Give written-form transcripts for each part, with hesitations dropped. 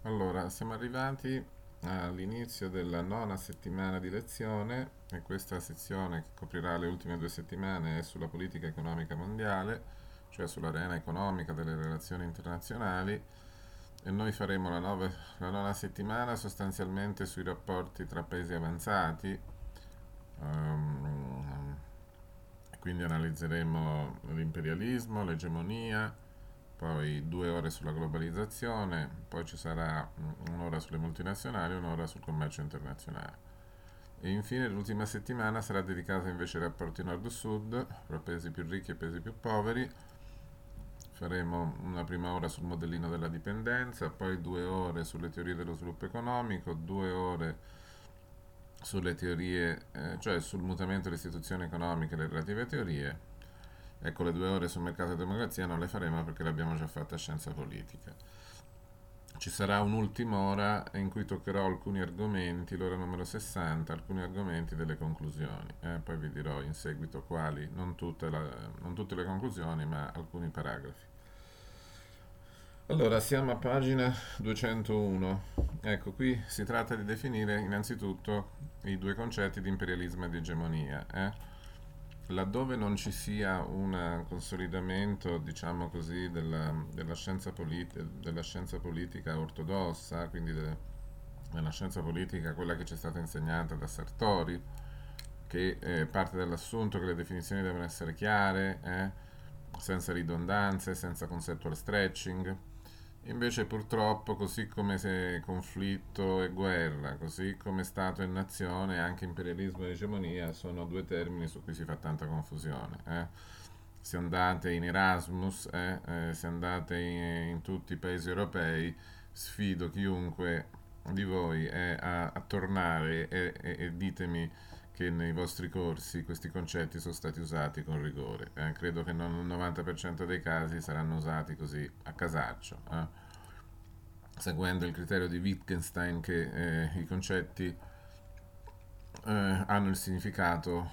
Allora, siamo arrivati all'inizio della nona settimana di lezione e questa sezione che coprirà le ultime 2 settimane è sulla politica economica mondiale, cioè sull'arena economica delle relazioni internazionali e noi faremo la nona settimana sostanzialmente sui rapporti tra paesi avanzati. ehm, quindi analizzeremo l'imperialismo, l'egemonia, poi 2 ore sulla globalizzazione, poi ci sarà un'ora sulle multinazionali e un'ora sul commercio internazionale. E infine l'ultima settimana sarà dedicata invece ai rapporti nord-sud, tra paesi più ricchi e paesi più poveri. Faremo una prima ora sul modellino della dipendenza, poi 2 ore sulle teorie dello sviluppo economico, 2 ore sulle teorie, cioè sul mutamento delle istituzioni economiche e le relative teorie. Ecco, le 2 ore sul mercato e democrazia non le faremo perché le abbiamo già fatte a scienza politica. Ci sarà un'ultima ora in cui toccherò alcuni argomenti, l'ora numero 60, alcuni argomenti delle conclusioni. Poi vi dirò in seguito quali, non tutte le conclusioni, ma alcuni paragrafi. Allora, siamo a pagina 201. Ecco, qui si tratta di definire innanzitutto i due concetti di imperialismo e di egemonia. Laddove non ci sia un consolidamento, diciamo così, della scienza politica ortodossa, quindi della scienza politica, quella che ci è stata insegnata da Sartori, che parte dall'assunto che le definizioni devono essere chiare, senza ridondanze, senza conceptual stretching. Invece purtroppo, così come se conflitto e guerra, così come Stato e nazione, anche imperialismo e egemonia sono due termini su cui si fa tanta confusione. Se andate in Erasmus, se andate in tutti i paesi europei, sfido chiunque di voi a tornare e ditemi che nei vostri corsi questi concetti sono stati usati con rigore. Credo che non il 90% dei casi saranno usati così a casaccio, seguendo il criterio di Wittgenstein che i concetti hanno il significato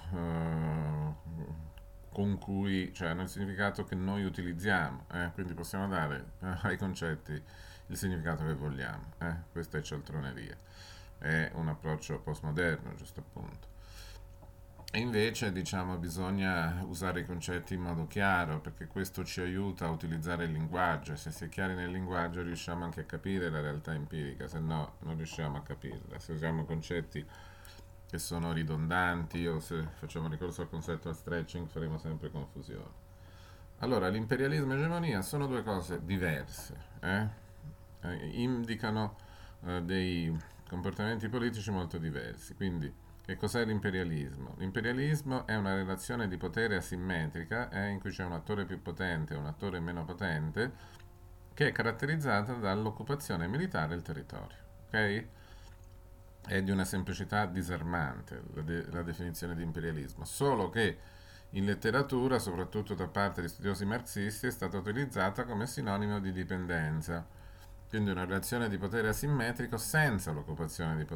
con cui, cioè hanno il significato che noi utilizziamo, quindi possiamo dare ai concetti il significato che vogliamo. Questa è cialtroneria, è un approccio postmoderno, giusto appunto. E invece, diciamo, bisogna usare i concetti in modo chiaro perché questo ci aiuta a utilizzare il linguaggio e se si è chiari nel linguaggio riusciamo anche a capire la realtà empirica, se no non riusciamo a capirla. Se usiamo concetti che sono ridondanti o se facciamo ricorso al concetto al stretching faremo sempre confusione. Allora, l'imperialismo e l'egemonia sono due cose diverse, indicano dei comportamenti politici molto diversi. Quindi, che cos'è l'imperialismo? L'imperialismo è una relazione di potere asimmetrica in cui c'è un attore più potente e un attore meno potente che è caratterizzata dall'occupazione militare del territorio. Ok? È di una semplicità disarmante la definizione di imperialismo, solo che in letteratura, soprattutto da parte di studiosi marxisti, è stata utilizzata come sinonimo di dipendenza, quindi una relazione di potere asimmetrico senza l'occupazione di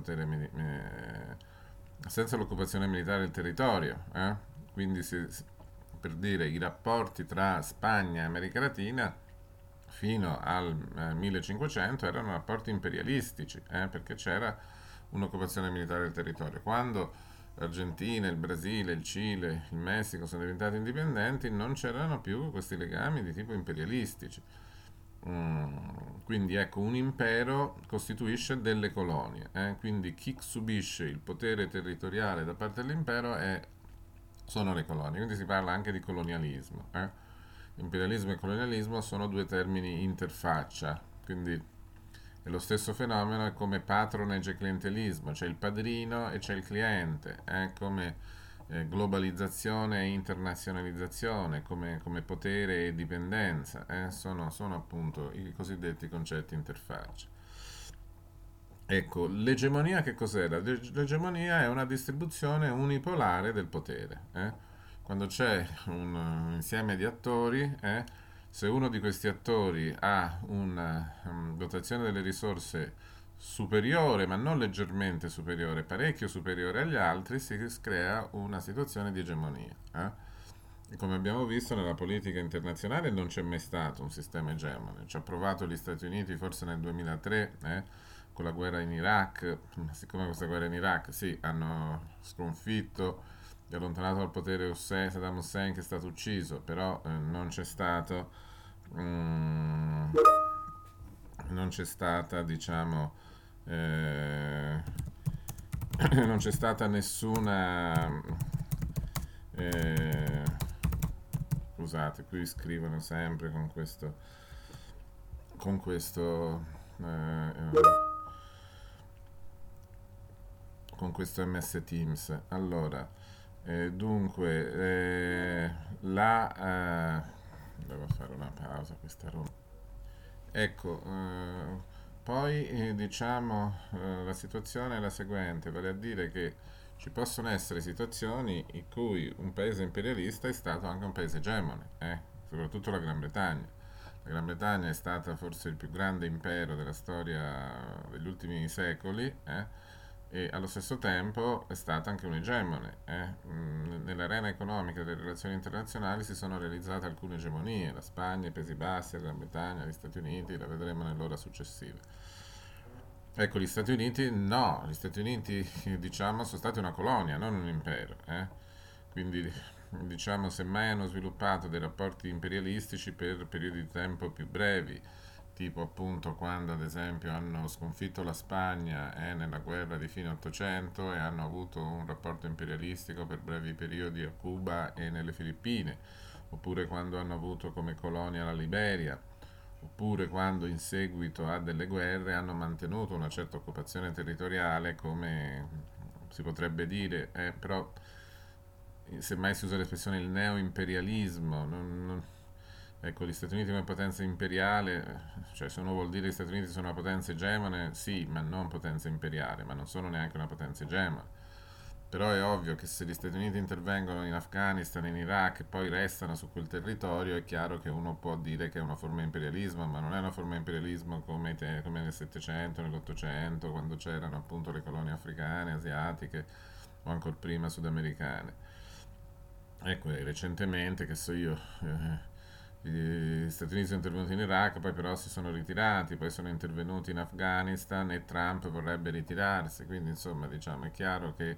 senza l'occupazione militare del territorio. Quindi per dire i rapporti tra Spagna e America Latina fino al 1500 erano rapporti imperialistici, perché c'era un'occupazione militare del territorio. Quando l'Argentina, il Brasile, il Cile, il Messico sono diventati indipendenti, non c'erano più questi legami di tipo imperialistici. Quindi ecco, un impero costituisce delle colonie, quindi chi subisce il potere territoriale da parte dell'impero sono le colonie, quindi si parla anche di colonialismo. Imperialismo e colonialismo sono due termini interfaccia, quindi è lo stesso fenomeno, è come patronage e clientelismo, c'è il padrino e c'è il cliente, è come globalizzazione e internazionalizzazione, come potere e dipendenza, sono appunto i cosiddetti concetti interfaccia. Ecco, l'egemonia che cos'è? L'egemonia è una distribuzione unipolare del potere. Quando c'è un insieme di attori, se uno di questi attori ha una dotazione delle risorse superiore, ma non leggermente superiore, parecchio superiore agli altri, si crea una situazione di egemonia. come abbiamo visto nella politica internazionale non c'è mai stato un sistema egemone. Ci ha provato gli Stati Uniti forse nel 2003, con la guerra in Iraq. Siccome questa guerra in Iraq, sì, hanno sconfitto e allontanato dal potere Saddam Hussein, che è stato ucciso, però non c'è stato, mm, non c'è stata, diciamo, eh, non c'è stata nessuna, eh, scusate, qui scrivono sempre con questo, eh, eh, con questo MS Teams. Allora, dunque, devo fare una pausa, questa roba. Ecco, poi diciamo la situazione è la seguente, vale a dire che ci possono essere situazioni in cui un paese imperialista è stato anche un paese egemone, soprattutto la Gran Bretagna. La Gran Bretagna è stata forse il più grande impero della storia degli ultimi secoli, e allo stesso tempo è stata anche un egemone. Nell'arena economica delle relazioni internazionali si sono realizzate alcune egemonie, la Spagna, i Paesi Bassi, la Gran Bretagna, gli Stati Uniti, la vedremo nell'ora successiva. Ecco, gli Stati Uniti no, gli Stati Uniti diciamo sono stati una colonia, non un impero. Quindi diciamo semmai hanno sviluppato dei rapporti imperialistici per periodi di tempo più brevi, tipo appunto quando ad esempio hanno sconfitto la Spagna nella guerra di fine 800 e hanno avuto un rapporto imperialistico per brevi periodi a Cuba e nelle Filippine, oppure quando hanno avuto come colonia la Liberia, oppure quando in seguito a delle guerre hanno mantenuto una certa occupazione territoriale, come si potrebbe dire, però semmai si usa l'espressione il neo-imperialismo. Ecco, gli Stati Uniti come potenza imperiale, cioè se uno vuol dire che gli Stati Uniti sono una potenza egemone, sì, ma non potenza imperiale, ma non sono neanche una potenza egemone. Però è ovvio che se gli Stati Uniti intervengono in Afghanistan, in Iraq e poi restano su quel territorio, è chiaro che uno può dire che è una forma di imperialismo, ma non è una forma di imperialismo come nel Settecento, nell'Ottocento, quando c'erano appunto le colonie africane, asiatiche o ancora prima sudamericane. Ecco, recentemente, che so io, gli Stati Uniti sono intervenuti in Iraq, poi però si sono ritirati, poi sono intervenuti in Afghanistan e Trump vorrebbe ritirarsi, quindi insomma diciamo è chiaro che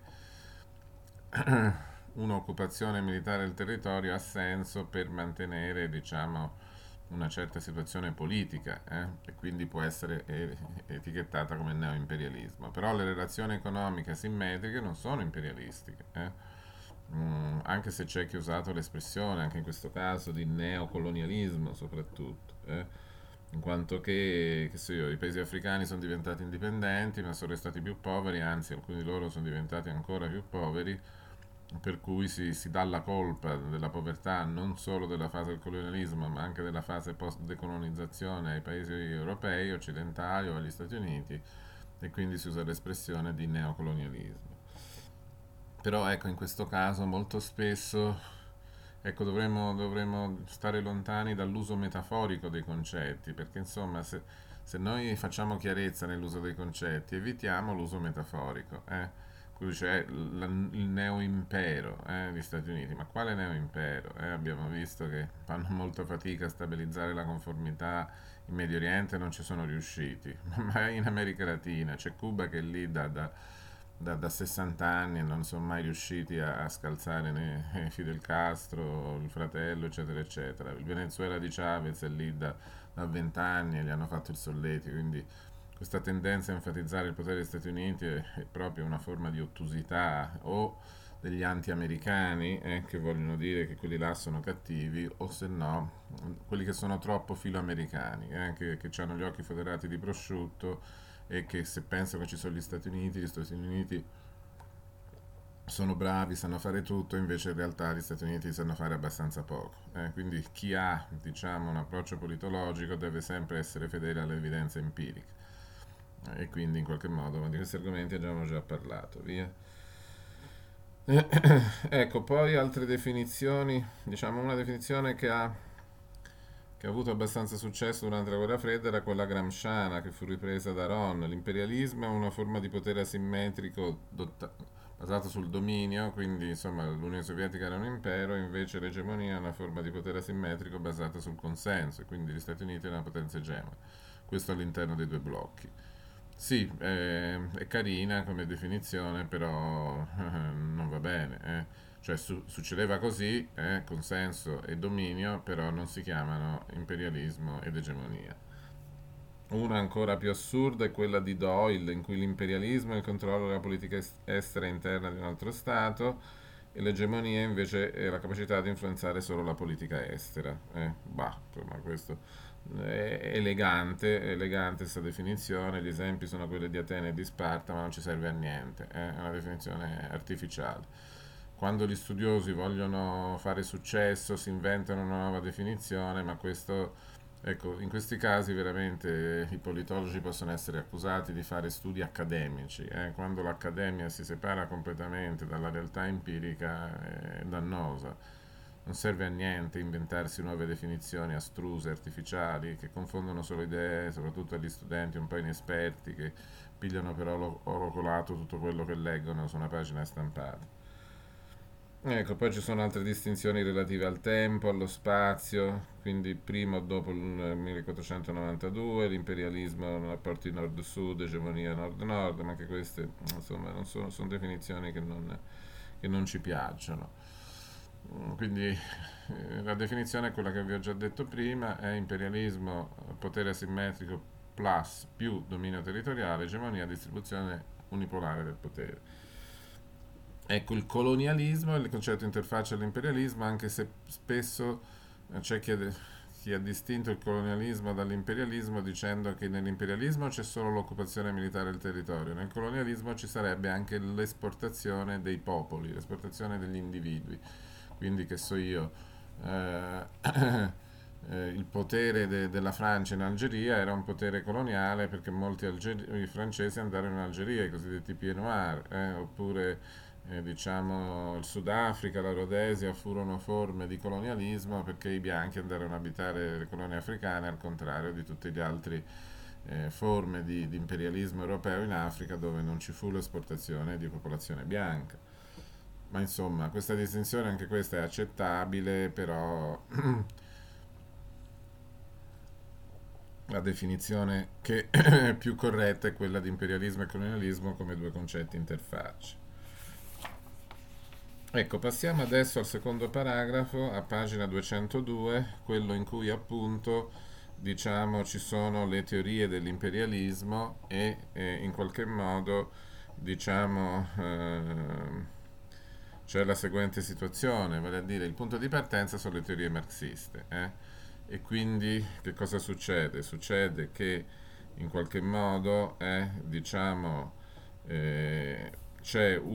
un'occupazione militare del territorio ha senso per mantenere diciamo una certa situazione politica, e quindi può essere etichettata come neoimperialismo. Però le relazioni economiche asimmetriche non sono imperialistiche. Anche se c'è chi ha usato l'espressione, anche in questo caso, di neocolonialismo soprattutto, in quanto che so io, i paesi africani sono diventati indipendenti ma sono restati più poveri, anzi alcuni di loro sono diventati ancora più poveri, per cui si dà la colpa della povertà non solo della fase del colonialismo ma anche della fase post-decolonizzazione ai paesi europei, occidentali o agli Stati Uniti, e quindi si usa l'espressione di neocolonialismo. Però ecco, in questo caso molto spesso ecco, dovremmo stare lontani dall'uso metaforico dei concetti, perché insomma se noi facciamo chiarezza nell'uso dei concetti, evitiamo l'uso metaforico. Qui c'è il neoimpero degli Stati Uniti, ma quale neoimpero? Abbiamo visto che fanno molta fatica a stabilizzare la conformità in Medio Oriente, non ci sono riusciti, ma in America Latina c'è Cuba che è lì da 60 anni e non sono mai riusciti a scalzare né Fidel Castro, il fratello, eccetera, eccetera. Il Venezuela di Chavez è lì da 20 anni e gli hanno fatto il solletico, quindi questa tendenza a enfatizzare il potere degli Stati Uniti è proprio una forma di ottusità o degli anti-americani che vogliono dire che quelli là sono cattivi, o se no quelli che sono troppo filoamericani, che hanno gli occhi foderati di prosciutto e che se pensano che ci sono gli Stati Uniti sono bravi, sanno fare tutto, invece in realtà gli Stati Uniti sanno fare abbastanza poco. Quindi chi ha diciamo, un approccio politologico deve sempre essere fedele alle evidenze empiriche. E quindi in qualche modo di questi argomenti abbiamo già parlato. Via. Ecco, poi altre definizioni, diciamo una definizione che ha avuto abbastanza successo durante la guerra fredda era quella gramsciana che fu ripresa da Ron. L'imperialismo è una forma di potere asimmetrico basato sul dominio, quindi insomma l'Unione Sovietica era un impero, invece l'egemonia è una forma di potere asimmetrico basata sul consenso, e quindi gli Stati Uniti erano una potenza egemone. Questo all'interno dei due blocchi. Sì, è carina come definizione, però non va bene. Cioè succedeva così, consenso e dominio, però non si chiamano imperialismo ed egemonia. Una ancora più assurda è quella di Doyle, in cui l'imperialismo è il controllo della politica estera e interna di un altro Stato e l'egemonia invece è la capacità di influenzare solo la politica estera. Insomma, questo è elegante questa definizione, gli esempi sono quelli di Atene e di Sparta, ma non ci serve a niente, è una definizione artificiale. Quando gli studiosi vogliono fare successo si inventano una nuova definizione, ma questo, ecco, in questi casi veramente i politologi possono essere accusati di fare studi accademici. Quando l'accademia si separa completamente dalla realtà empirica è dannosa. Non serve a niente inventarsi nuove definizioni astruse, artificiali, che confondono solo idee, soprattutto agli studenti un po' inesperti, che pigliano per oro colato tutto quello che leggono su una pagina stampata. Ecco, poi ci sono altre distinzioni relative al tempo, allo spazio, quindi prima o dopo il 1492, l'imperialismo, rapporti nord-sud, egemonia nord-nord, ma anche queste, insomma, non sono definizioni che non ci piacciono. Quindi la definizione è quella che vi ho già detto prima, è imperialismo, potere asimmetrico plus più dominio territoriale, egemonia, distribuzione unipolare del potere. Ecco, il colonialismo è il concetto interfaccia all'imperialismo, anche se spesso c'è chi ha distinto il colonialismo dall'imperialismo dicendo che nell'imperialismo c'è solo l'occupazione militare del territorio, nel colonialismo ci sarebbe anche l'esportazione dei popoli, l'esportazione degli individui. Quindi, che so io, eh, il potere della Francia in Algeria era un potere coloniale perché molti i francesi andarono in Algeria, i cosiddetti Pieds Noirs, oppure diciamo il Sudafrica, la Rhodesia furono forme di colonialismo perché i bianchi andarono a abitare le colonie africane, al contrario di tutte le altre forme di imperialismo europeo in Africa dove non ci fu l'esportazione di popolazione bianca. Ma insomma, questa distinzione anche questa è accettabile, però la definizione che è più corretta è quella di imperialismo e colonialismo come due concetti interfacce. Ecco, passiamo adesso al secondo paragrafo, a pagina 202, quello in cui appunto diciamo ci sono le teorie dell'imperialismo e in qualche modo diciamo c'è la seguente situazione, vale a dire il punto di partenza sono le teorie marxiste. E quindi che cosa succede? Succede che in qualche modo diciamo, c'è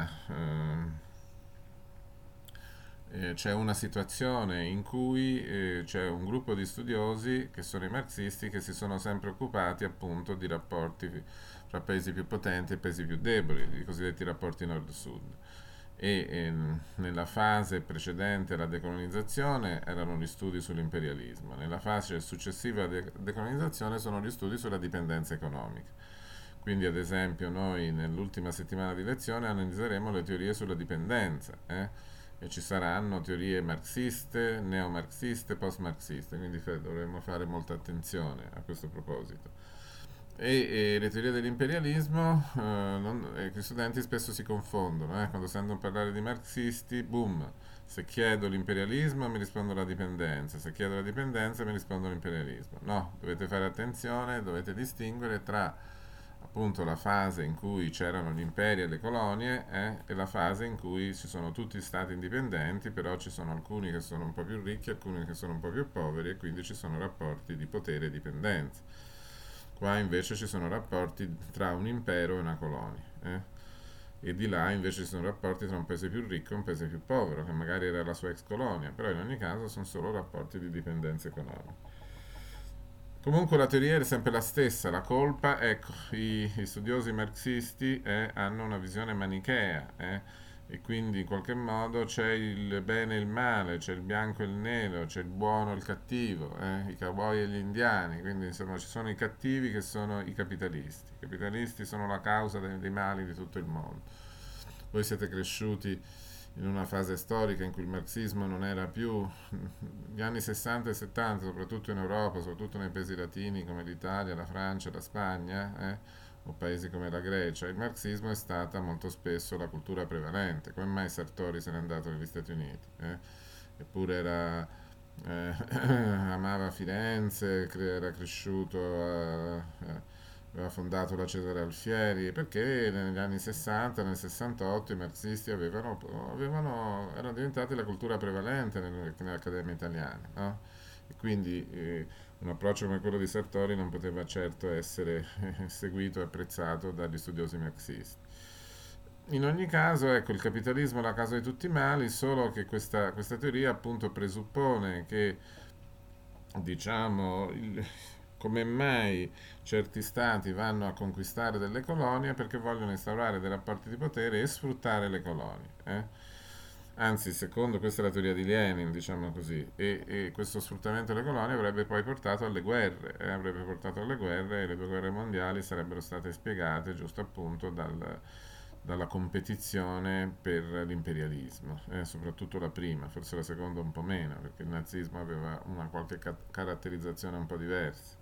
c'è una situazione in cui c'è un gruppo di studiosi che sono i marxisti che si sono sempre occupati appunto di rapporti fra paesi più potenti e paesi più deboli, i cosiddetti rapporti nord-sud. Nella fase precedente alla decolonizzazione erano gli studi sull'imperialismo, nella fase successiva alla decolonizzazione sono gli studi sulla dipendenza economica. Quindi, ad esempio, noi nell'ultima settimana di lezione analizzeremo le teorie sulla dipendenza, e ci saranno teorie marxiste, neomarxiste, post-marxiste, quindi dovremo fare molta attenzione a questo proposito. Le teorie dell'imperialismo, gli studenti spesso si confondono, quando sentono parlare di marxisti, boom, se chiedo l'imperialismo mi rispondono la dipendenza, se chiedo la dipendenza mi rispondono l'imperialismo. No, dovete fare attenzione, dovete distinguere tra appunto la fase in cui c'erano gli imperi e le colonie e la fase in cui ci sono tutti stati indipendenti, però ci sono alcuni che sono un po' più ricchi, alcuni che sono un po' più poveri e quindi ci sono rapporti di potere e dipendenza. Qua invece ci sono rapporti tra un impero e una colonia. E di là invece ci sono rapporti tra un paese più ricco e un paese più povero, che magari era la sua ex colonia, però in ogni caso sono solo rapporti di dipendenza economica. Comunque la teoria è sempre la stessa, la colpa, ecco, i studiosi marxisti hanno una visione manichea, e quindi in qualche modo c'è il bene e il male, c'è il bianco e il nero, c'è il buono e il cattivo, i cowboy e gli indiani, quindi insomma ci sono i cattivi che sono i capitalisti sono la causa dei mali di tutto il mondo. voi siete cresciuti in una fase storica in cui il marxismo non era più gli anni 60 e 70, soprattutto in Europa, soprattutto nei paesi latini come l'Italia, la Francia, la Spagna, o paesi come la Grecia, il marxismo è stata molto spesso la cultura prevalente. Come mai Sartori se n'è andato negli Stati Uniti? Eppure amava Firenze, era cresciuto aveva fondato la Cesare Alfieri, perché negli anni 60, nel 68 i marxisti erano diventati la cultura prevalente nell'Accademia italiana, no? E quindi un approccio come quello di Sartori non poteva certo essere seguito e apprezzato dagli studiosi marxisti. In ogni caso, ecco, il capitalismo è la causa di tutti i mali, solo che questa teoria appunto presuppone che, diciamo, come mai certi stati vanno a conquistare delle colonie perché vogliono instaurare dei rapporti di potere e sfruttare le colonie. Anzi, secondo questa è la teoria di Lenin, diciamo così, e questo sfruttamento delle colonie avrebbe poi portato alle guerre, avrebbe portato alle guerre e le due guerre mondiali sarebbero state spiegate giusto appunto dalla competizione per l'imperialismo, soprattutto la prima, forse la seconda un po' meno, perché il nazismo aveva una qualche caratterizzazione un po' diversa.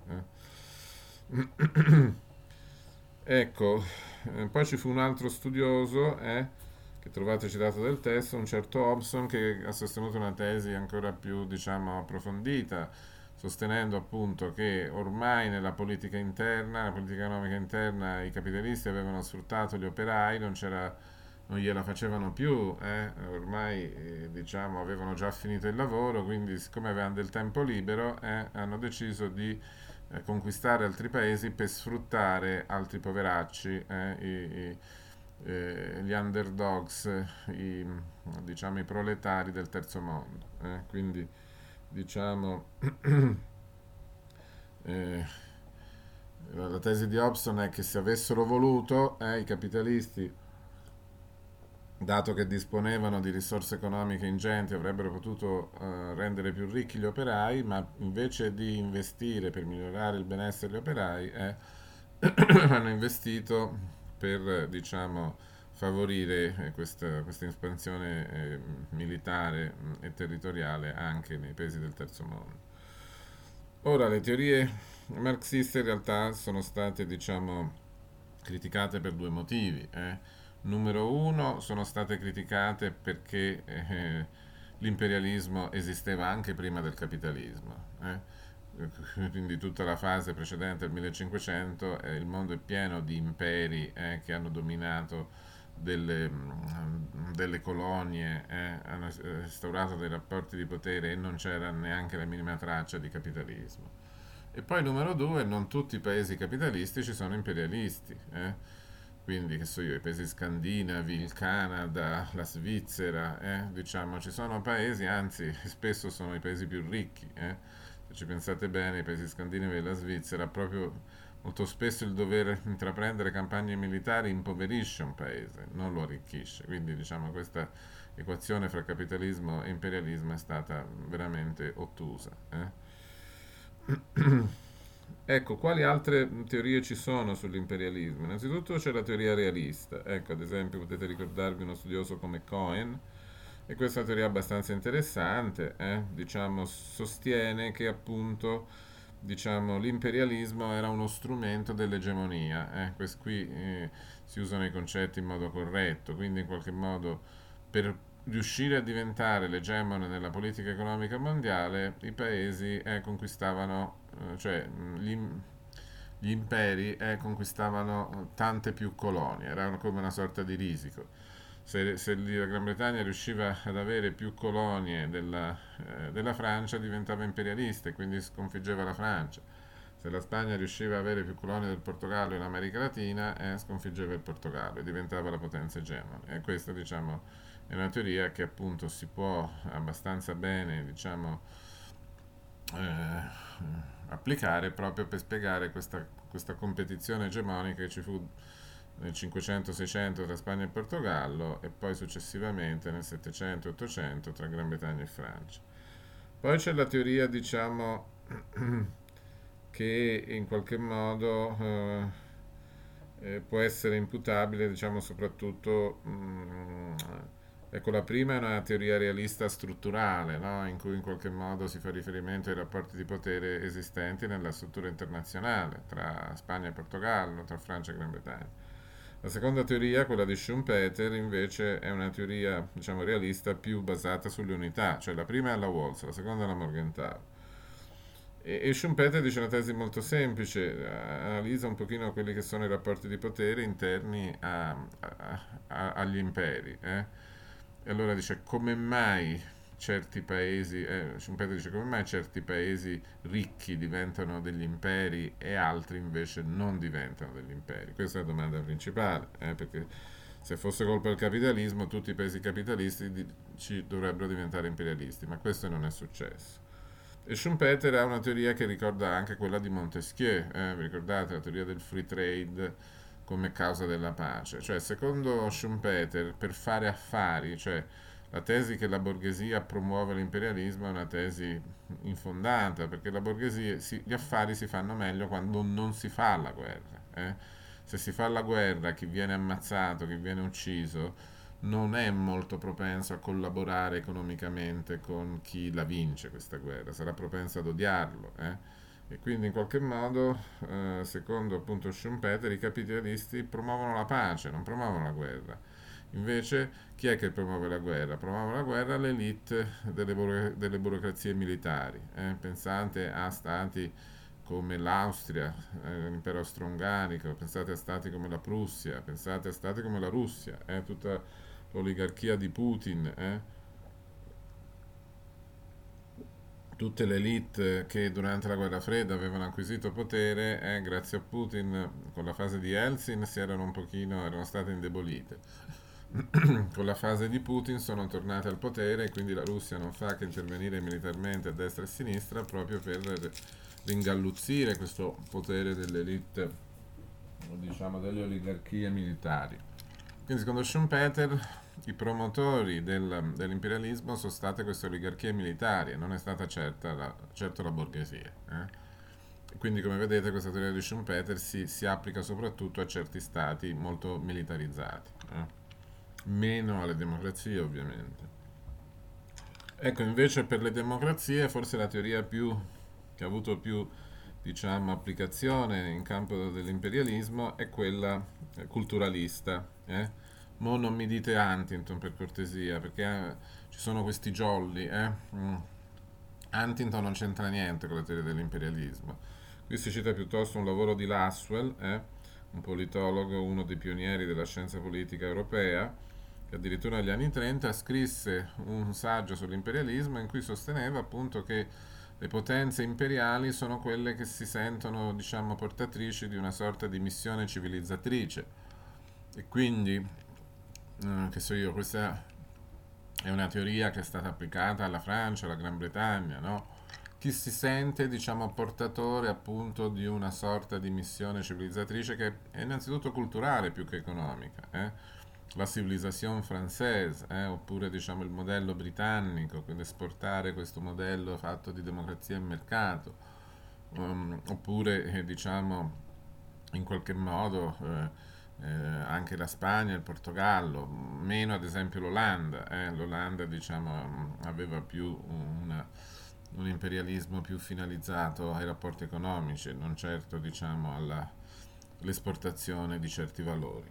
Ecco, poi ci fu un altro studioso, che trovate citato del testo, un certo Hobson, che ha sostenuto una tesi ancora più, diciamo, approfondita, sostenendo appunto che ormai nella politica interna, la politica economica interna, i capitalisti avevano sfruttato gli operai, non gliela facevano più, ormai diciamo avevano già finito il lavoro, quindi siccome avevano del tempo libero, hanno deciso di conquistare altri paesi per sfruttare altri poveracci, gli underdogs, diciamo, i proletari del terzo mondo. Quindi diciamo eh, la tesi di Hobson è che se avessero voluto i capitalisti, dato che disponevano di risorse economiche ingenti, avrebbero potuto rendere più ricchi gli operai, ma invece di investire per migliorare il benessere degli operai, hanno investito per, diciamo, favorire questa espansione militare e territoriale anche nei paesi del terzo mondo. Ora, le teorie marxiste in realtà sono state, diciamo, criticate per due motivi. Numero uno, sono state criticate perché l'imperialismo esisteva anche prima del capitalismo. Quindi tutta la fase precedente al 1500 il mondo è pieno di imperi che hanno dominato delle colonie, hanno instaurato dei rapporti di potere e non c'era neanche la minima traccia di capitalismo. E poi numero due, non tutti i paesi capitalistici sono imperialisti. Quindi, che so io, i paesi scandinavi, il Canada, la Svizzera, diciamo, ci sono paesi, anzi, spesso sono i paesi più ricchi. Se ci pensate bene, i paesi scandinavi e la Svizzera, proprio molto spesso il dover intraprendere campagne militari impoverisce un paese, non lo arricchisce. Quindi, diciamo, questa equazione fra capitalismo e imperialismo è stata veramente ottusa. Ecco, quali altre teorie ci sono sull'imperialismo? Innanzitutto c'è la teoria realista. Ecco, ad esempio, potete ricordarvi uno studioso come Cohen, e questa è una teoria abbastanza interessante, diciamo, sostiene che appunto, diciamo, l'imperialismo era uno strumento dell'egemonia. Qui si usano i concetti in modo corretto, quindi in qualche modo per riuscire a diventare l'egemone nella politica economica mondiale, i paesi conquistavano, cioè gli imperi conquistavano tante più colonie, erano come una sorta di risico. Se la Gran Bretagna riusciva ad avere più colonie della Francia, diventava imperialista e quindi sconfiggeva la Francia. Se la Spagna riusciva ad avere più colonie del Portogallo in America Latina, sconfiggeva il Portogallo e diventava la potenza egemone. E questa, diciamo, è una teoria che appunto si può abbastanza bene, diciamo, applicare proprio per spiegare questa competizione egemonica che ci fu nel 500-600 tra Spagna e Portogallo e poi successivamente nel 700-800 tra Gran Bretagna e Francia. Poi c'è la teoria, diciamo, che in qualche modo può essere imputabile, diciamo, soprattutto, ecco, la prima è una teoria realista strutturale, no? In cui in qualche modo si fa riferimento ai rapporti di potere esistenti nella struttura internazionale tra Spagna e Portogallo, tra Francia e Gran Bretagna. La seconda teoria, quella di Schumpeter, invece è una teoria, diciamo, realista più basata sulle unità, cioè la prima è la Walls, la seconda è la Morgenthau. E Schumpeter dice una tesi molto semplice, analizza un pochino quelli che sono i rapporti di potere interni agli imperi. E allora dice come mai certi paesi, Schumpeter dice come mai certi paesi ricchi diventano degli imperi e altri invece non diventano degli imperi? Questa è la domanda principale, perché se fosse colpa del capitalismo tutti i paesi capitalistici dovrebbero diventare imperialisti, ma questo non è successo. E Schumpeter ha una teoria che ricorda anche quella di Montesquieu, vi ricordate la teoria del free trade come causa della pace? Cioè, secondo Schumpeter, per fare affari, cioè la tesi che la borghesia promuove l'imperialismo è una tesi infondata, perché la borghesia, gli affari si fanno meglio quando non si fa la guerra. Se si fa la guerra, chi viene ammazzato, chi viene ucciso, non è molto propenso a collaborare economicamente con chi la vince questa guerra, sarà propenso ad odiarlo. E quindi in qualche modo, secondo appunto Schumpeter, i capitalisti promuovono la pace, non promuovono la guerra. Invece, chi è che promuove la guerra? Promuove la guerra l'elite delle burocrazie militari. Pensate a stati come l'Austria, l'impero austro-ungarico, pensate a stati come la Prussia, pensate a stati come la Russia, tutta l'oligarchia di Putin, tutte le elite che durante la guerra fredda avevano acquisito potere, grazie a Putin, con la fase di Eltsin erano state indebolite. Con la fase di Putin sono tornate al potere e quindi la Russia non fa che intervenire militarmente a destra e a sinistra proprio per ringalluzzire questo potere dell'elite, diciamo delle oligarchie militari. Quindi secondo Schumpeter i promotori dell'imperialismo sono state queste oligarchie militari e non è stata certo la borghesia. Quindi come vedete questa teoria di Schumpeter si applica soprattutto a certi stati molto militarizzati, meno alle democrazie ovviamente. Ecco, invece per le democrazie forse la teoria che ha avuto più, diciamo, applicazione in campo dell'imperialismo è quella culturalista. Mo non mi dite Huntington per cortesia, perché ci sono questi jolly. Huntington non c'entra niente con la teoria dell'imperialismo. Qui si cita piuttosto un lavoro di Lasswell, un politologo, uno dei pionieri della scienza politica europea, che addirittura negli anni 30 scrisse un saggio sull'imperialismo in cui sosteneva appunto che le potenze imperiali sono quelle che si sentono, diciamo, portatrici di una sorta di missione civilizzatrice. E quindi, che so io, questa è una teoria che è stata applicata alla Francia, alla Gran Bretagna, no? Chi si sente, diciamo, portatore appunto di una sorta di missione civilizzatrice che è innanzitutto culturale più che economica, la civilisation française, oppure diciamo il modello britannico, quindi esportare questo modello fatto di democrazia e mercato, oppure diciamo in qualche modo anche la Spagna e il Portogallo, meno ad esempio l'Olanda. L'Olanda diciamo, aveva più un imperialismo più finalizzato ai rapporti economici, non certo diciamo all'esportazione di certi valori.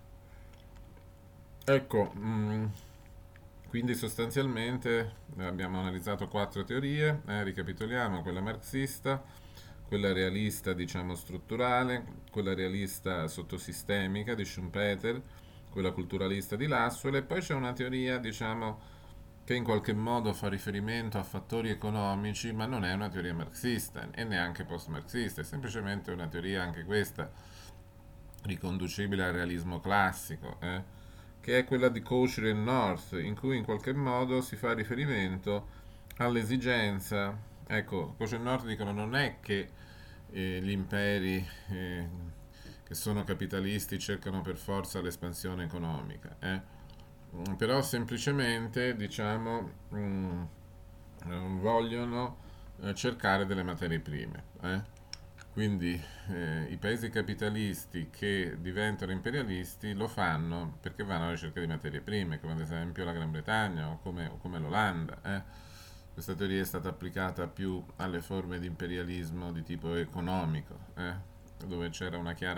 Ecco, quindi sostanzialmente abbiamo analizzato quattro teorie, ricapitoliamo: quella marxista, quella realista diciamo strutturale, quella realista sottosistemica di Schumpeter, quella culturalista di Lasswell, e poi c'è una teoria diciamo che in qualche modo fa riferimento a fattori economici, ma non è una teoria marxista e neanche post-marxista, è semplicemente una teoria anche questa riconducibile al realismo classico, che è quella di Cauchy e North, in cui in qualche modo si fa riferimento all'esigenza. Ecco, Cauchy e North dicono non è che gli imperi che sono capitalisti cercano per forza l'espansione economica, però semplicemente diciamo vogliono cercare delle materie prime. Quindi i paesi capitalisti che diventano imperialisti lo fanno perché vanno alla ricerca di materie prime, come ad esempio la Gran Bretagna o come l'Olanda. Questa teoria è stata applicata più alle forme di imperialismo di tipo economico, dove c'era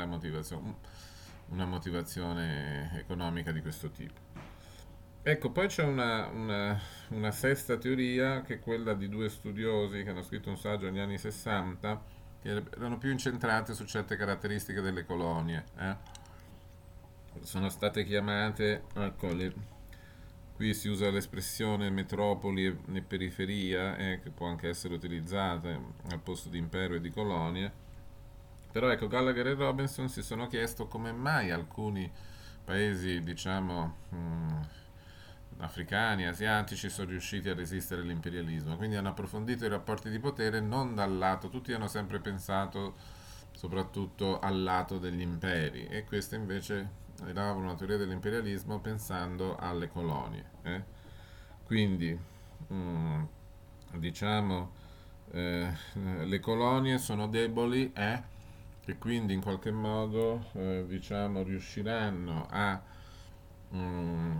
una motivazione economica di questo tipo. Ecco, poi c'è una sesta teoria che è quella di due studiosi che hanno scritto un saggio negli anni 60 che erano più incentrate su certe caratteristiche delle colonie. Sono state chiamate, ecco, qui si usa l'espressione metropoli e periferia, che può anche essere utilizzata al posto di impero e di colonie. Però ecco, Gallagher e Robinson si sono chiesto come mai alcuni paesi, diciamo, africani, asiatici, sono riusciti a resistere all'imperialismo. Quindi hanno approfondito i rapporti di potere non dal lato, tutti hanno sempre pensato soprattutto al lato degli imperi e questo invece elavora una teoria dell'imperialismo pensando alle colonie. Quindi, mm, diciamo, eh, le colonie sono deboli e quindi in qualche modo diciamo, riusciranno mm,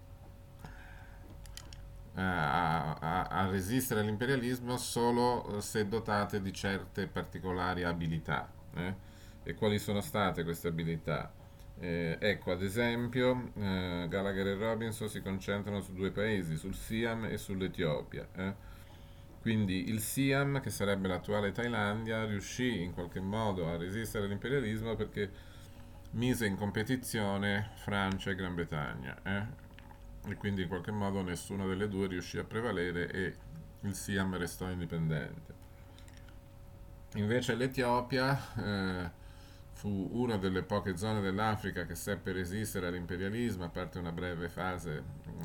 a resistere all'imperialismo solo se dotate di certe particolari abilità. E quali sono state queste abilità? Ecco, ad esempio, Gallagher e Robinson si concentrano su due paesi, sul Siam e sull'Etiopia. Quindi il Siam, che sarebbe l'attuale Thailandia, riuscì in qualche modo a resistere all'imperialismo perché mise in competizione Francia e Gran Bretagna. E quindi in qualche modo nessuna delle due riuscì a prevalere e il Siam restò indipendente. Invece l'Etiopia fu una delle poche zone dell'Africa che seppe resistere all'imperialismo, a parte una breve fase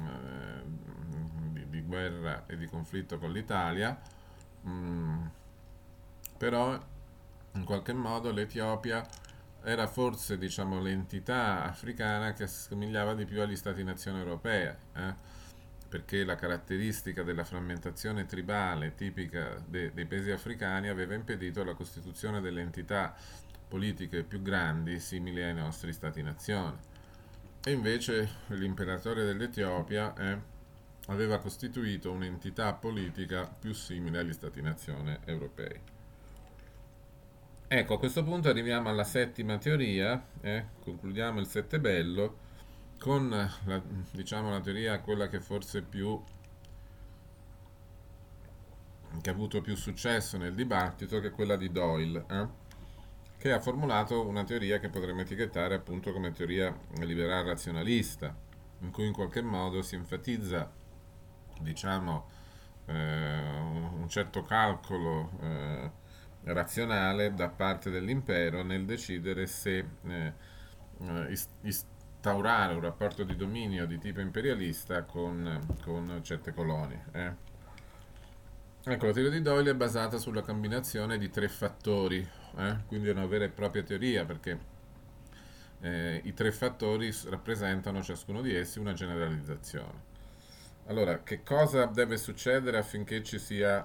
di guerra e di conflitto con l'Italia. Mm, Però in qualche modo l'Etiopia era forse diciamo, l'entità africana che assomigliava di più agli Stati-nazione europei, perché la caratteristica della frammentazione tribale tipica dei paesi africani aveva impedito la costituzione delle entità politiche più grandi simili ai nostri Stati-nazione. E invece l'imperatore dell'Etiopia aveva costituito un'entità politica più simile agli Stati-nazione europei. Ecco, a questo punto arriviamo alla settima teoria, concludiamo il sette bello con diciamo, la teoria quella che forse che ha avuto più successo nel dibattito, che è quella di Doyle, che ha formulato una teoria che potremmo etichettare appunto come teoria liberal razionalista, in cui in qualche modo si enfatizza, diciamo, un certo calcolo razionale da parte dell'impero nel decidere se instaurare un rapporto di dominio di tipo imperialista con certe colonie. Ecco, la teoria di Doyle è basata sulla combinazione di tre fattori, quindi è una vera e propria teoria perché i tre fattori rappresentano ciascuno di essi una generalizzazione. Allora, che cosa deve succedere affinché ci sia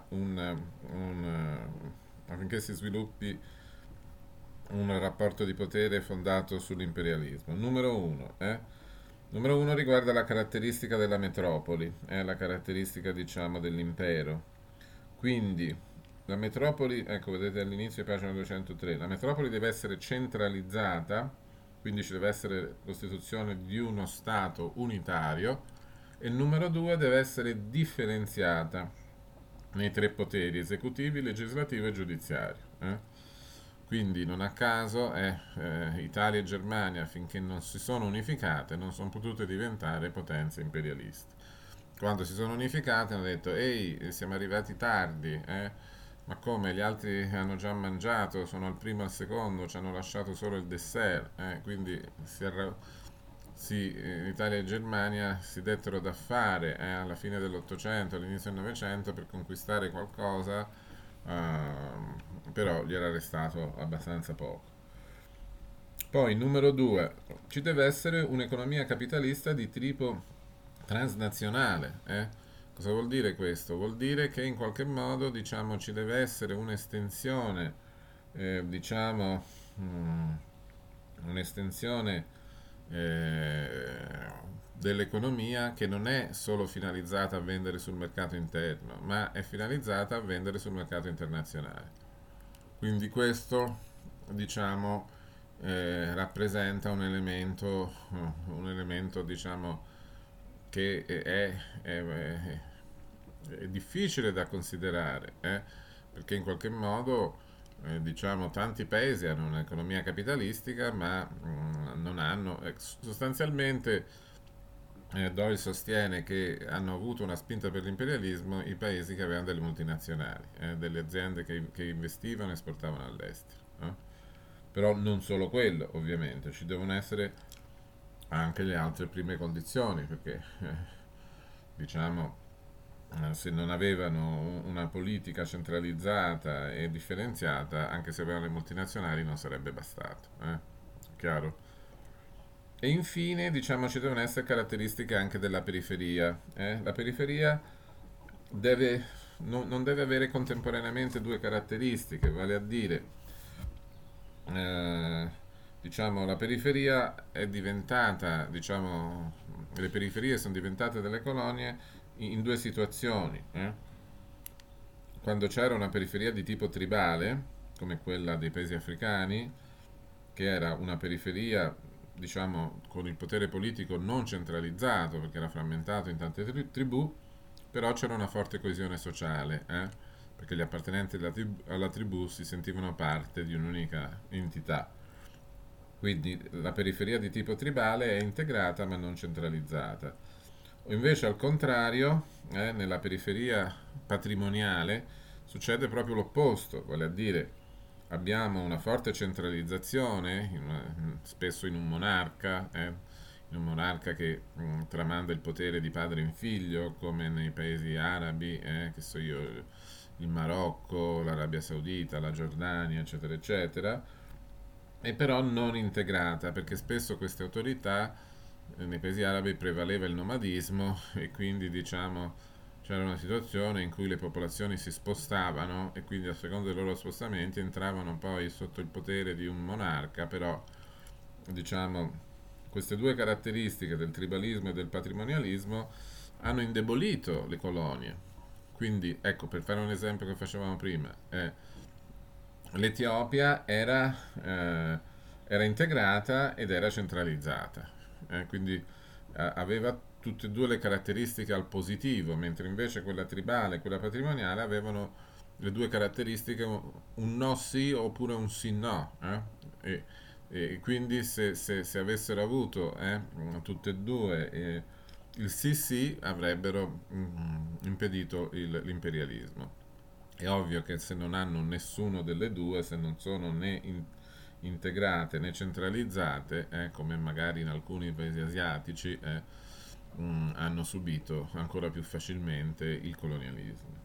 affinché si sviluppi un rapporto di potere fondato sull'imperialismo? Numero uno riguarda la caratteristica della metropoli, la caratteristica, diciamo, dell'impero. Quindi, la metropoli, ecco, vedete all'inizio, pagina 203, la metropoli deve essere centralizzata, quindi ci deve essere costituzione di uno Stato unitario, e il numero due deve essere differenziata nei tre poteri esecutivi, legislativo e giudiziario. Quindi non a caso Italia e Germania, finché non si sono unificate, non sono potute diventare potenze imperialiste. Quando si sono unificate hanno detto, ehi, siamo arrivati tardi, ma come, gli altri hanno già mangiato, sono al primo e al secondo, ci hanno lasciato solo il dessert, quindi Italia e Germania si dettero da fare alla fine dell'Ottocento, all'inizio del Novecento per conquistare qualcosa, però gli era restato abbastanza poco. Poi, numero due, ci deve essere un'economia capitalista di tipo transnazionale. Cosa vuol dire questo? Vuol dire che in qualche modo, diciamo, ci deve essere un'estensione diciamo, mm, un'estensione eh, dell'economia che non è solo finalizzata a vendere sul mercato interno, ma è finalizzata a vendere sul mercato internazionale. Quindi questo, diciamo, rappresenta un elemento, diciamo, che è difficile da considerare, perché in qualche modo, diciamo, tanti paesi hanno un'economia capitalistica, ma non hanno, sostanzialmente, Doyle sostiene che hanno avuto una spinta per l'imperialismo i paesi che avevano delle multinazionali, delle aziende che investivano e esportavano all'estero. Però non solo quello, ovviamente, ci devono essere anche le altre prime condizioni, perché diciamo, se non avevano una politica centralizzata e differenziata, anche se avevano le multinazionali, non sarebbe bastato. Chiaro? E infine, diciamo, ci devono essere caratteristiche anche della periferia. La periferia deve, non deve avere contemporaneamente due caratteristiche, vale a dire, eh, diciamo, la periferia è diventata, diciamo, le periferie sono diventate delle colonie in due situazioni. Quando c'era una periferia di tipo tribale, come quella dei paesi africani, che era una periferia, diciamo, con il potere politico non centralizzato, perché era frammentato in tante tribù, però c'era una forte coesione sociale, perché gli appartenenti alla tribù si sentivano parte di un'unica entità. Quindi la periferia di tipo tribale è integrata ma non centralizzata. O invece al contrario, nella periferia patrimoniale succede proprio l'opposto, vale a dire abbiamo una forte centralizzazione, spesso in un monarca che tramanda il potere di padre in figlio, come nei paesi arabi, che so io, il Marocco, l'Arabia Saudita, la Giordania, eccetera, eccetera, e però non integrata, perché spesso queste autorità nei paesi arabi prevaleva il nomadismo e quindi diciamo c'era una situazione in cui le popolazioni si spostavano e quindi a seconda dei loro spostamenti entravano poi sotto il potere di un monarca, però diciamo queste due caratteristiche del tribalismo e del patrimonialismo hanno indebolito le colonie. Quindi ecco, per fare un esempio che facevamo prima, l'Etiopia era integrata ed era centralizzata, quindi aveva tutte e due le caratteristiche al positivo, mentre invece quella tribale e quella patrimoniale avevano le due caratteristiche un no sì oppure un sì no. E, e quindi se avessero avuto tutte e due il sì sì avrebbero impedito l'imperialismo. È ovvio che se non hanno nessuno delle due, se non sono né integrate né centralizzate, come magari in alcuni paesi asiatici, hanno subito ancora più facilmente il colonialismo.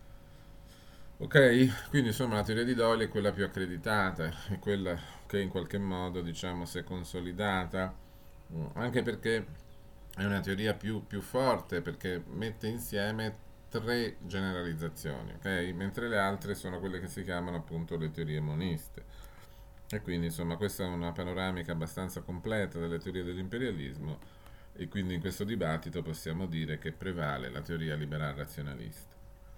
Ok, quindi insomma la teoria di Doyle è quella più accreditata, è quella che in qualche modo diciamo si è consolidata, anche perché è una teoria più forte, perché mette insieme tre generalizzazioni, ok? Mentre le altre sono quelle che si chiamano appunto le teorie moniste. E quindi insomma questa è una panoramica abbastanza completa delle teorie dell'imperialismo e quindi in questo dibattito possiamo dire che prevale la teoria liberal razionalista.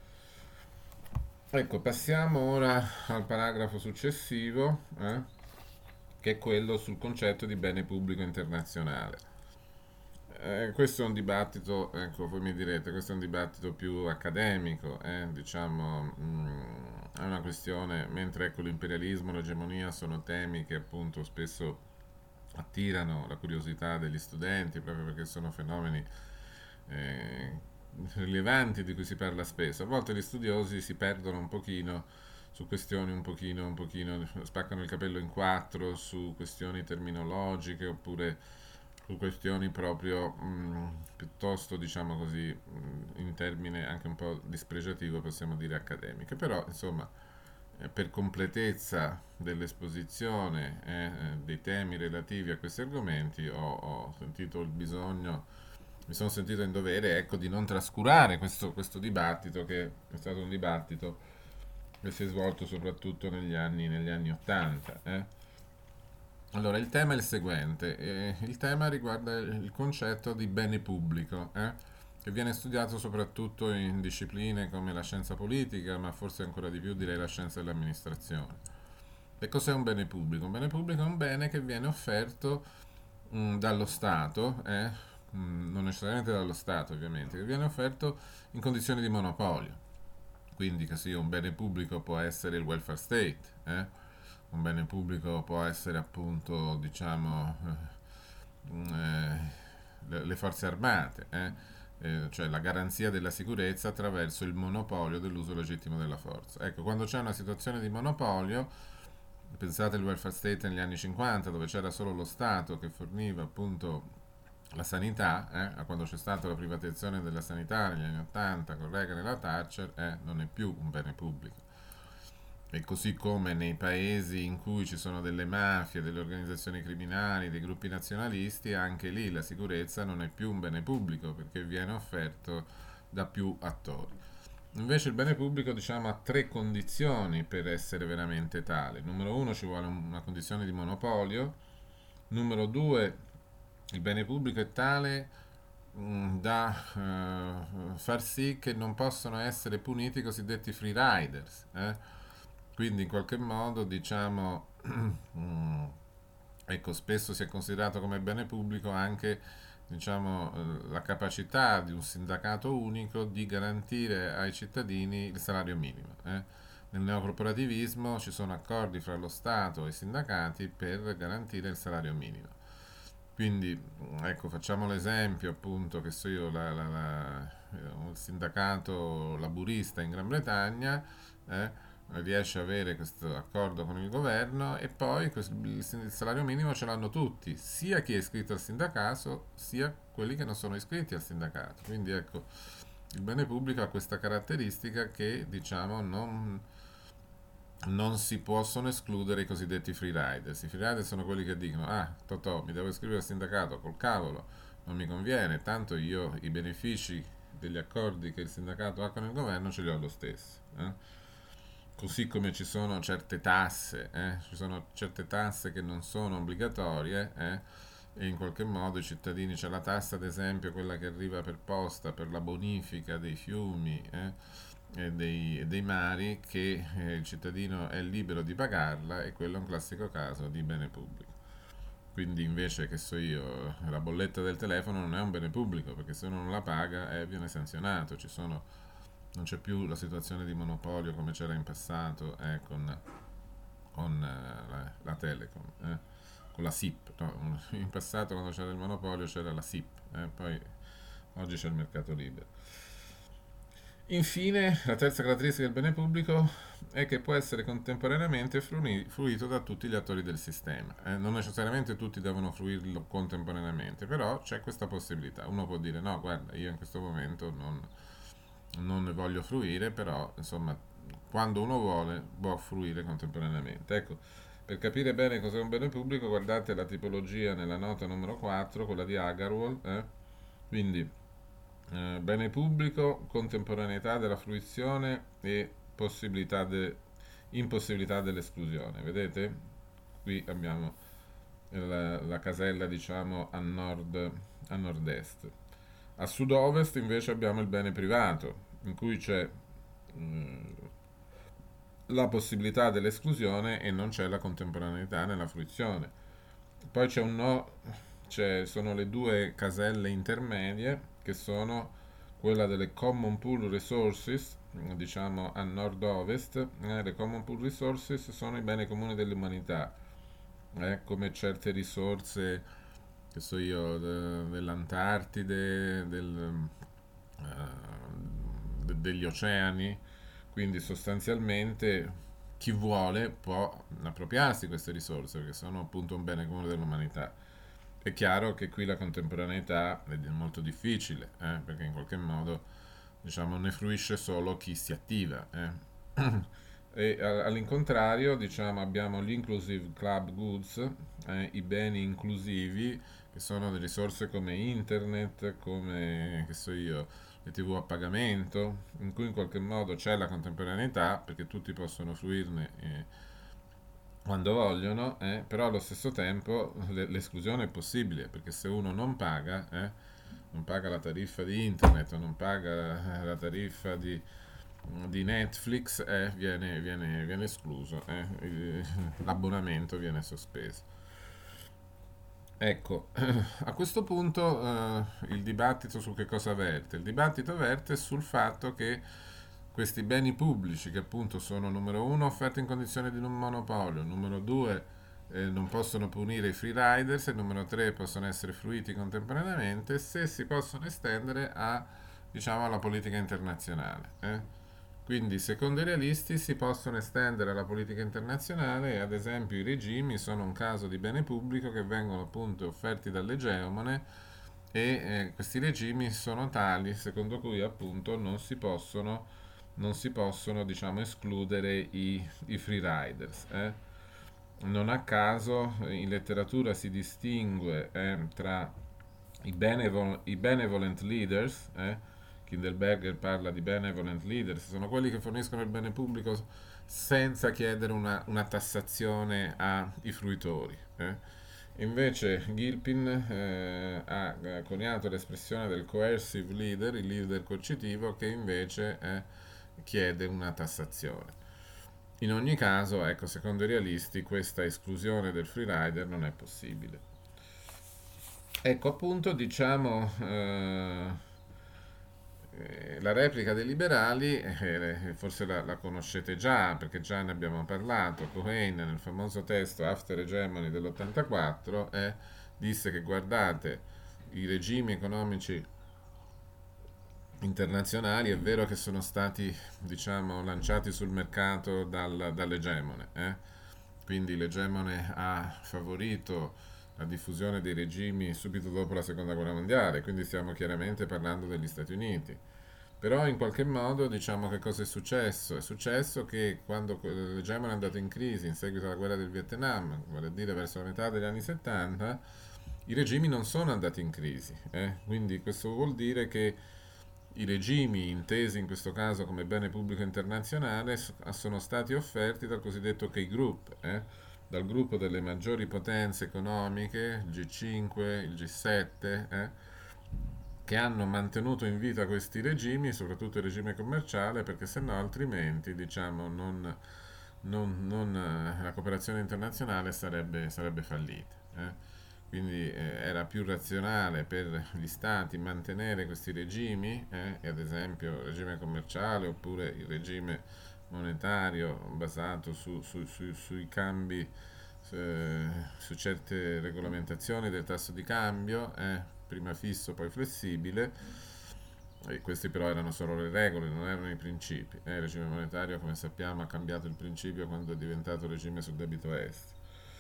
Ecco, passiamo ora al paragrafo successivo, che è quello sul concetto di bene pubblico internazionale. Questo è un dibattito, ecco, voi mi direte, questo è un dibattito più accademico, diciamo, è una questione, mentre ecco, l'imperialismo, l'egemonia sono temi che appunto spesso attirano la curiosità degli studenti proprio perché sono fenomeni eh, rilevanti di cui si parla spesso. A volte gli studiosi si perdono un pochino su questioni un pochino, spaccano il capello in quattro su questioni terminologiche oppure su questioni proprio piuttosto, diciamo così, in termine anche un po' dispregiativo, possiamo dire accademiche. Però, insomma, per completezza dell'esposizione dei temi relativi a questi argomenti ho sentito il bisogno, mi sono sentito in dovere, ecco, di non trascurare questo dibattito che è stato un dibattito che si è svolto soprattutto negli anni 80. Allora, il tema è il seguente. Il tema riguarda il concetto di bene pubblico, che viene studiato soprattutto in discipline come la scienza politica, ma forse ancora di più direi la scienza dell'amministrazione. E cos'è un bene pubblico? Un bene pubblico è un bene che viene offerto dallo Stato, non necessariamente dallo Stato ovviamente, che viene offerto in condizioni di monopolio. Quindi che sia un bene pubblico può essere il welfare state, un bene pubblico può essere appunto, diciamo, le forze armate, cioè la garanzia della sicurezza attraverso il monopolio dell'uso legittimo della forza. Ecco, quando c'è una situazione di monopolio, pensate al welfare state negli anni 50, dove c'era solo lo Stato che forniva appunto la sanità, a quando c'è stata la privatizzazione della sanità negli anni 80 con Reagan e la Thatcher, non è più un bene pubblico. E così come nei paesi in cui ci sono delle mafie, delle organizzazioni criminali, dei gruppi nazionalisti, anche lì la sicurezza non è più un bene pubblico perché viene offerto da più attori. Invece il bene pubblico, diciamo, ha tre condizioni per essere veramente tale. Numero uno, ci vuole una condizione di monopolio. Numero due, il bene pubblico è tale da far sì che non possono essere puniti i cosiddetti free riders. Quindi in qualche modo, diciamo, ecco, spesso si è considerato come bene pubblico anche, diciamo, la capacità di un sindacato unico di garantire ai cittadini il salario minimo. Nel neocorporativismo ci sono accordi fra lo Stato e i sindacati per garantire il salario minimo. Quindi, ecco, facciamo l'esempio appunto che so io, un sindacato laburista in Gran Bretagna riesce ad avere questo accordo con il governo e poi il salario minimo ce l'hanno tutti, sia chi è iscritto al sindacato, sia quelli che non sono iscritti al sindacato. Quindi ecco, il bene pubblico ha questa caratteristica che diciamo non si possono escludere i cosiddetti free riders. I free riders sono quelli che dicono: ah, Totò, mi devo iscrivere al sindacato, col cavolo, non mi conviene, tanto io i benefici degli accordi che il sindacato ha con il governo ce li ho lo stesso. Così come ci sono certe tasse, ci sono certe tasse che non sono obbligatorie, e in qualche modo i cittadini, c'è la tassa ad esempio, quella che arriva per posta per la bonifica dei fiumi, e dei mari, che il cittadino è libero di pagarla e quello è un classico caso di bene pubblico. Quindi invece, che so io, la bolletta del telefono non è un bene pubblico perché se uno non la paga viene sanzionato. Non c'è più la situazione di monopolio come c'era in passato con la Telecom, con la SIP. No? In passato quando c'era il monopolio c'era la SIP, poi oggi c'è il mercato libero. Infine, la terza caratteristica del bene pubblico è che può essere contemporaneamente fruito da tutti gli attori del sistema. Non necessariamente tutti devono fruirlo contemporaneamente, però c'è questa possibilità. Uno può dire: no, guarda, io in questo momento non ne voglio fruire, però insomma, quando uno vuole, può fruire contemporaneamente. Ecco, per capire bene cos'è un bene pubblico, guardate la tipologia nella nota numero 4, quella di Agarwal. Quindi bene pubblico, contemporaneità della fruizione e impossibilità dell'esclusione. Vedete? Qui abbiamo la casella, diciamo, a nord-est. A sud-ovest invece abbiamo il bene privato, in cui c'è la possibilità dell'esclusione e non c'è la contemporaneità nella fruizione. Poi c'è un no, sono le due caselle intermedie che sono quella delle Common Pool Resources, diciamo a nord-ovest. Le Common Pool Resources sono i beni comuni dell'umanità, come certe risorse, che so io, dell'Antartide, degli oceani. Quindi sostanzialmente chi vuole può appropriarsi di queste risorse perché sono appunto un bene comune dell'umanità. È chiaro che qui la contemporaneità è molto difficile, perché in qualche modo, diciamo, ne fruisce solo chi si attiva. E all'incontrario, diciamo, abbiamo l'Inclusive Club Goods, i beni inclusivi, che sono delle risorse come internet, come, che so io, le TV a pagamento, in cui in qualche modo c'è la contemporaneità, perché tutti possono fruirne quando vogliono, però allo stesso tempo l'esclusione è possibile, perché se uno non paga la tariffa di internet o non paga la tariffa di Netflix, viene escluso, l'abbonamento viene sospeso. Ecco, a questo punto il dibattito su che cosa verte? Il dibattito verte sul fatto che questi beni pubblici, che appunto sono numero uno offerti in condizioni di non monopolio, numero due non possono punire i free riders e numero tre possono essere fruiti contemporaneamente se si possono estendere diciamo, alla politica internazionale. Quindi, secondo i realisti, si possono estendere alla politica internazionale e, ad esempio, i regimi sono un caso di bene pubblico che vengono appunto offerti dall'egemone e questi regimi sono tali secondo cui appunto non si possono diciamo, escludere i free riders. Non a caso in letteratura si distingue tra i benevolent leaders, Kindleberger parla di benevolent leaders, sono quelli che forniscono il bene pubblico senza chiedere una tassazione ai fruitori. Invece Gilpin ha coniato l'espressione del coercive leader, il leader coercitivo, che invece chiede una tassazione. In ogni caso, ecco, secondo i realisti, questa esclusione del freerider non è possibile. Ecco appunto, diciamo, la replica dei liberali, forse la conoscete già perché già ne abbiamo parlato. Cohen nel famoso testo After Hegemony dell'84 disse che guardate, i regimi economici internazionali è vero che sono stati diciamo lanciati sul mercato dall'egemone, quindi l'egemone ha favorito la diffusione dei regimi subito dopo la seconda guerra mondiale, quindi stiamo chiaramente parlando degli Stati Uniti. Però in qualche modo diciamo che cosa è successo? È successo che quando l'egemone è andato in crisi in seguito alla guerra del Vietnam, vale a dire verso la metà degli anni 70, i regimi non sono andati in crisi. Quindi questo vuol dire che i regimi, intesi in questo caso come bene pubblico internazionale, sono stati offerti dal cosiddetto K-Group, dal gruppo delle maggiori potenze economiche, il G5, il G7, che hanno mantenuto in vita questi regimi, soprattutto il regime commerciale, perché se no altrimenti diciamo, la cooperazione internazionale sarebbe fallita. Quindi era più razionale per gli stati mantenere questi regimi, ad esempio il regime commerciale oppure il regime monetario basato sui cambi, su certe regolamentazioni del tasso di cambio, prima fisso poi flessibile, e questi però erano solo le regole, non erano i principi. Il regime monetario, come sappiamo, ha cambiato il principio quando è diventato regime sul debito estero.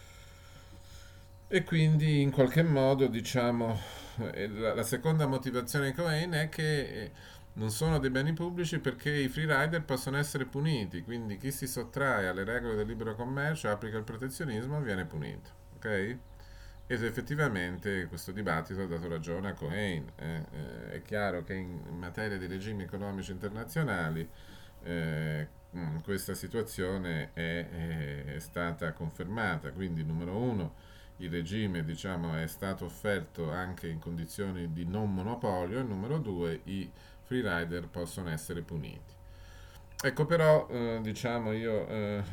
E quindi in qualche modo, diciamo, la seconda motivazione di Cohen è che non sono dei beni pubblici perché i free rider possono essere puniti, quindi chi si sottrae alle regole del libero commercio, applica il protezionismo, viene punito. Ok? Ed effettivamente questo dibattito ha dato ragione a Cohen. È chiaro che in materia di regimi economici internazionali questa situazione è stata confermata, quindi numero uno il regime diciamo, è stato offerto anche in condizioni di non monopolio e numero due i free rider possono essere puniti. Ecco però diciamo io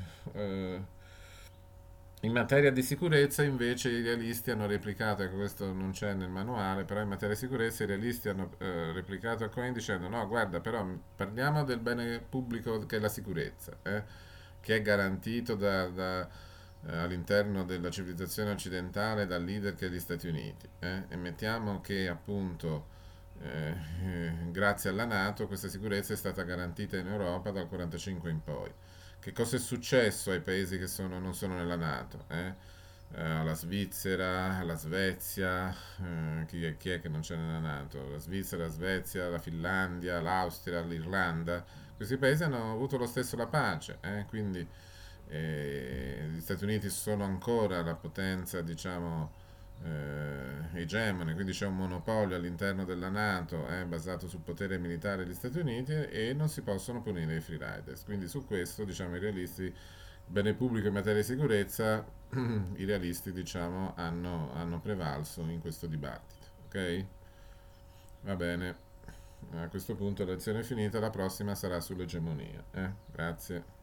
in materia di sicurezza invece i realisti hanno replicato, ecco questo non c'è nel manuale, però in materia di sicurezza i realisti hanno replicato a Cohen dicendo no guarda però parliamo del bene pubblico che è la sicurezza, che è garantito all'interno della civilizzazione occidentale dal leader che è gli Stati Uniti, e mettiamo che appunto grazie alla Nato questa sicurezza è stata garantita in Europa dal 1945 in poi. Che cosa è successo ai paesi che non sono nella Nato? La Svizzera, la Svezia, chi è che non c'è nella Nato? La Svizzera, la Svezia, la Finlandia, l'Austria, l'Irlanda. Questi paesi hanno avuto lo stesso la pace, quindi gli Stati Uniti sono ancora la potenza, diciamo, egemone, quindi c'è un monopolio all'interno della NATO basato sul potere militare degli Stati Uniti e non si possono punire i freeriders. Quindi su questo, diciamo, i realisti, bene pubblico in materia di sicurezza, i realisti, diciamo, hanno prevalso in questo dibattito. Ok? Va bene. A questo punto la lezione è finita, la prossima sarà sull'egemonia. Grazie.